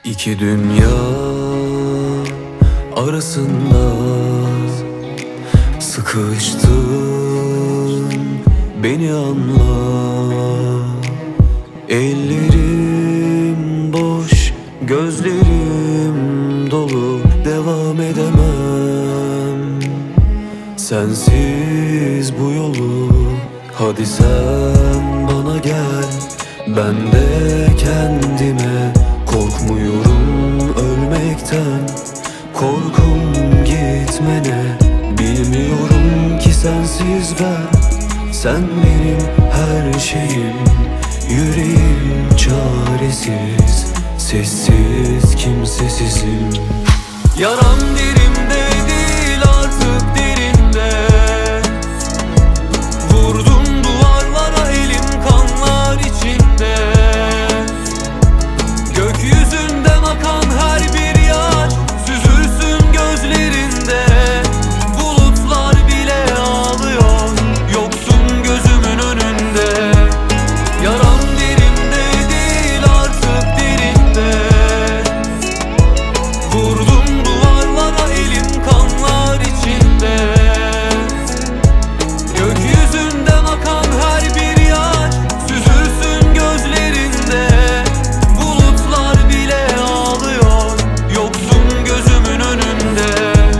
İki dünya arasında sıkıştım, beni anla. Ellerim boş, gözlerim dolu, devam edemem sensiz bu yolu. Hadi sen bana gel, ben de kendime. Korkmuyorum ölmekten, korkum gitmene. Bilmiyorum ki sensiz ben, sen benim her şeyim. Yüreğim çaresiz, sessiz kimsesizim. Yaram derimde değil artık derinde. Vurdum duvarlara, elim kanlar içinde. Gökyüzünden akan her bir yaş süzülsün gözlerinde. Bulutlar bile ağlıyor, yoksun gözümün önünde. Yaram derimde değil artık derinde. Vurdum duvarlara, elim kanlar içinde. Gökyüzünden akan her bir yaş süzülsün gözlerinde. Bulutlar bile ağlıyor, yoksun gözümün önünde.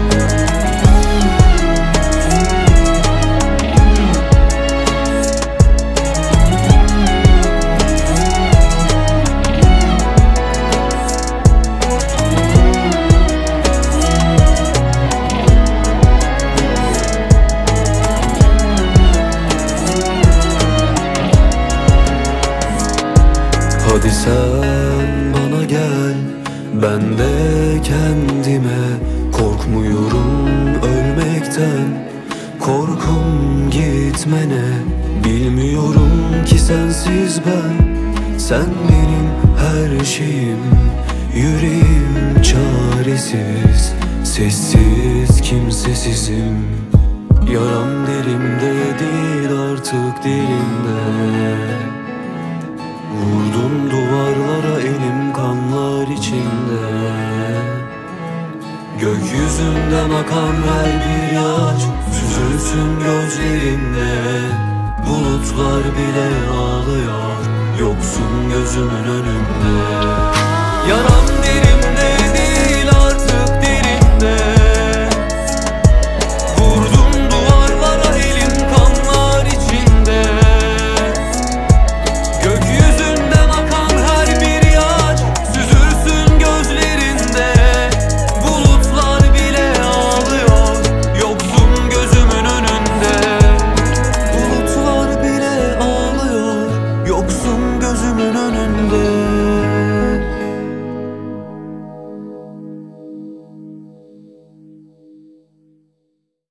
Hadi sen bana gel, ben de kendime. Korkmuyorum ölmekten, korkum gitmene. Bilmiyorum ki sensiz ben, sen benim her şeyim. Yüreğim çaresiz, sessiz kimsesizim. Yaram derimde değil artık dilimde. Vurdum duvarlara, elim kanlar içinde. Gökyüzünden akan her bir yaş süzülsün gözlerinde. Bulutlar bile ağlıyor, yoksun gözümün önünde. Yaram